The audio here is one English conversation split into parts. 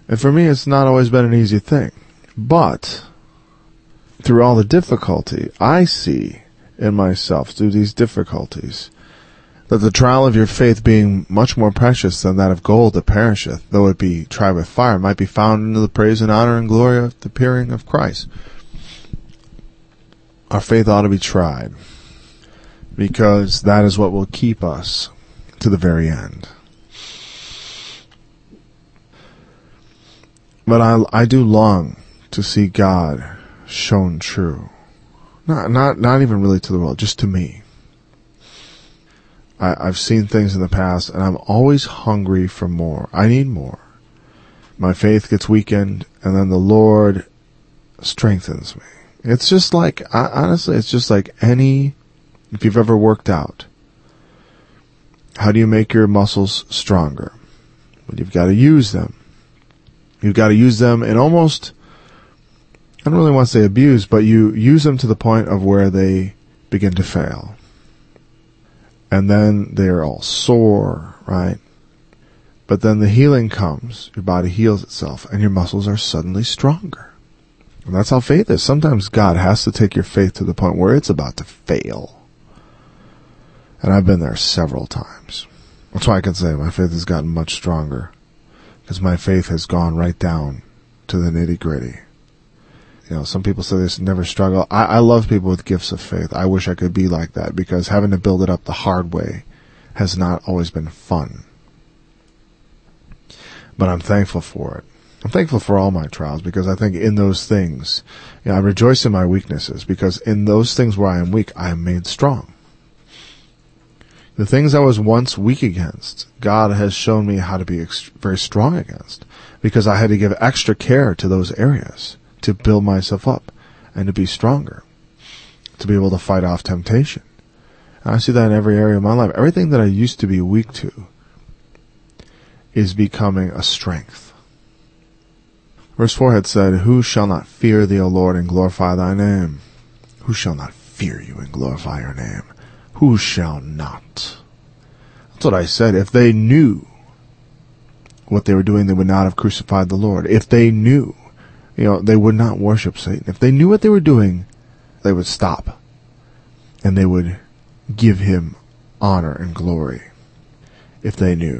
And for me, it's not always been an easy thing. But through all the difficulty, I see in myself, through these difficulties, that the trial of your faith being much more precious than that of gold that perisheth, though it be tried with fire, might be found into the praise and honor and glory of the appearing of Christ. Our faith ought to be tried, because that is what will keep us to the very end. But I do long to see God shown true. Not even really to the world, just to me. I've seen things in the past, and I'm always hungry for more. I need more. My faith gets weakened, and then the Lord strengthens me. It's just like, honestly, it's just like if you've ever worked out. How do you make your muscles stronger? Well, you've got to use them. You've got to use them and almost, I don't really want to say abuse, but you use them to the point of where they begin to fail. And then they're all sore, right? But then the healing comes. Your body heals itself, and your muscles are suddenly stronger. And that's how faith is. Sometimes God has to take your faith to the point where it's about to fail. And I've been there several times. That's why I can say my faith has gotten much stronger, because my faith has gone right down to the nitty-gritty. You know, some people say this never struggle. I love people with gifts of faith. I wish I could be like that, because having to build it up the hard way has not always been fun. But I'm thankful for it. I'm thankful for all my trials, because I think in those things, I rejoice in my weaknesses, because in those things where I am weak, I am made strong. The things I was once weak against, God has shown me how to be very strong against, because I had to give extra care to those areas to build myself up and to be stronger, to be able to fight off temptation. And I see that in every area of my life. Everything that I used to be weak to is becoming a strength. Verse 4 had said, "Who shall not fear thee, O Lord, and glorify thy name?" Who shall not fear you and glorify your name? Who shall not? That's what I said. If they knew what they were doing, they would not have crucified the Lord. If they knew, they would not worship Satan. If they knew what they were doing, they would stop. And they would give him honor and glory. If they knew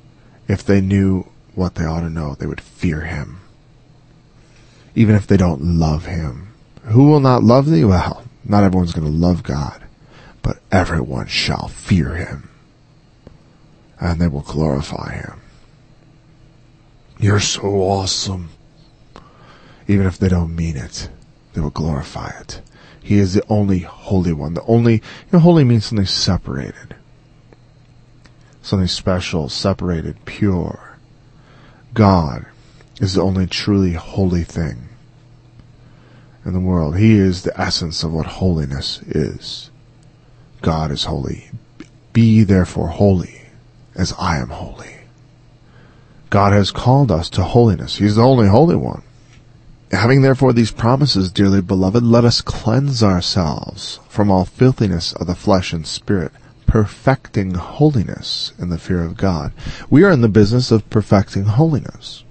what they ought to know, they would fear him. Even if they don't love him. Who will not love thee? Well, not everyone's going to love God, but everyone shall fear him, and they will glorify him. You're so awesome. Even if they don't mean it, they will glorify it. He is the only holy one. Holy means something separated. Something special, separated, pure. God is the only truly holy thing in the world. He is the essence of what holiness is. God is holy. Be therefore holy, as I am holy. God has called us to holiness. He's the only holy one. Having therefore these promises, dearly beloved, let us cleanse ourselves from all filthiness of the flesh and spirit, perfecting holiness in the fear of God. We are in the business of perfecting holiness.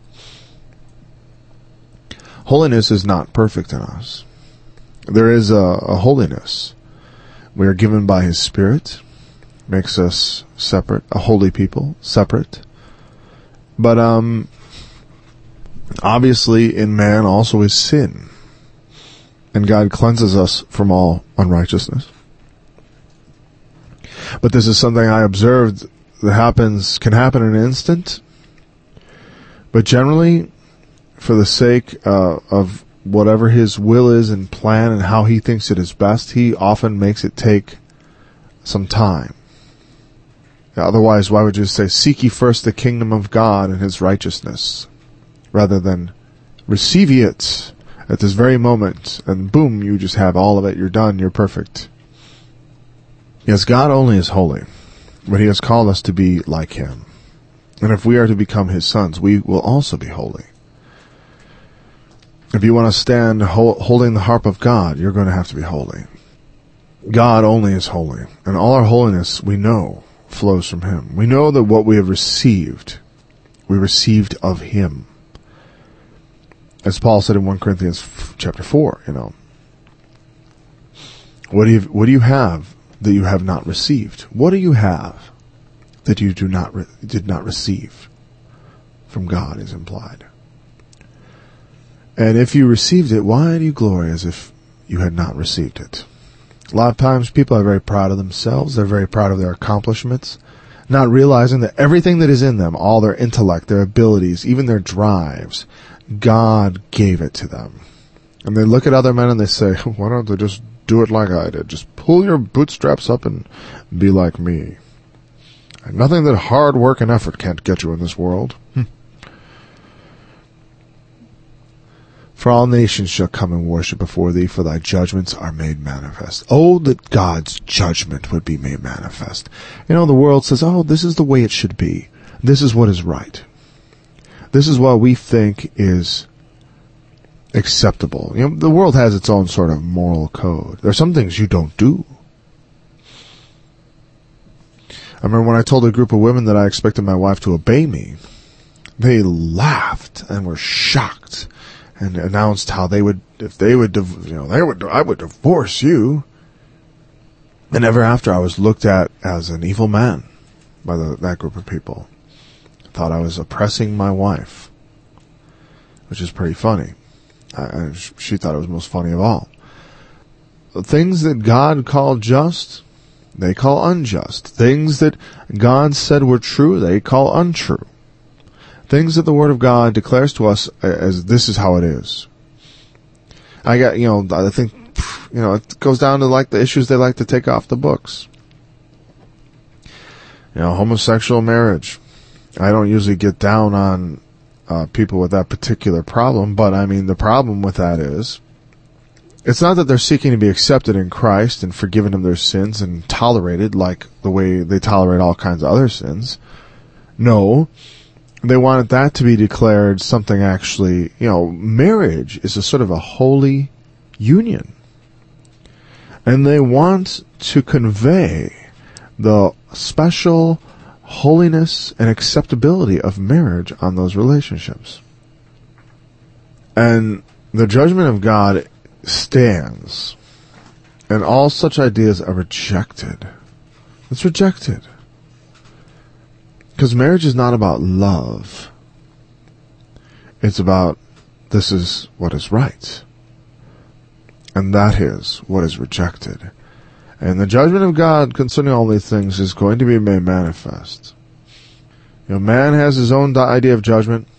Holiness is not perfect in us. There is a holiness. We are given by his Spirit, makes us separate, a holy people, separate. But obviously in man also is sin. And God cleanses us from all unrighteousness. But this is something I observed that can happen in an instant. But generally, for the sake of whatever his will is and plan and how he thinks it is best, he often makes it take some time. Otherwise, why would you say, seek ye first the kingdom of God and his righteousness, rather than receive ye it at this very moment, and boom, you just have all of it, you're done, you're perfect. Yes, God only is holy, but he has called us to be like him. And if we are to become his sons, we will also be holy. If you want to stand holding the harp of God, you're going to have to be holy. God only is holy, and all our holiness, we know, flows from him. We know that what we have received, we received of him. As Paul said in 1 Corinthians chapter 4, what do you have that you have not received? What do you have that you did not receive from God is implied. And if you received it, why do you glory as if you had not received it? A lot of times people are very proud of themselves. They're very proud of their accomplishments, not realizing that everything that is in them, all their intellect, their abilities, even their drives, God gave it to them. And they look at other men and they say, why don't they just do it like I did? Just pull your bootstraps up and be like me. And nothing that hard work and effort can't get you in this world. For all nations shall come and worship before thee, for thy judgments are made manifest. Oh, that God's judgment would be made manifest. The world says, oh, this is the way it should be. This is what is right. This is what we think is acceptable. The world has its own sort of moral code. There are some things you don't do. I remember when I told a group of women that I expected my wife to obey me, they laughed and were shocked and announced how I would divorce you. And ever after, I was looked at as an evil man by that group of people. Thought I was oppressing my wife, which is pretty funny. She thought it was most funny of all. The things that God called just, they call unjust. Things that God said were true, they call untrue. Things that the Word of God declares to us as this is how it is. I think, it goes down to like the issues they like to take off the books. Homosexual marriage. I don't usually get down on people with that particular problem, but the problem with that is, it's not that they're seeking to be accepted in Christ and forgiven of their sins and tolerated like the way they tolerate all kinds of other sins. No, they wanted that to be declared something actually, marriage is a sort of a holy union. And they want to convey the special holiness and acceptability of marriage on those relationships. And the judgment of God stands, and all such ideas are rejected. It's rejected. Because marriage is not about love. It's about this is what is right. And that is what is rejected. And the judgment of God concerning all these things is going to be made manifest. Man has his own idea of judgment.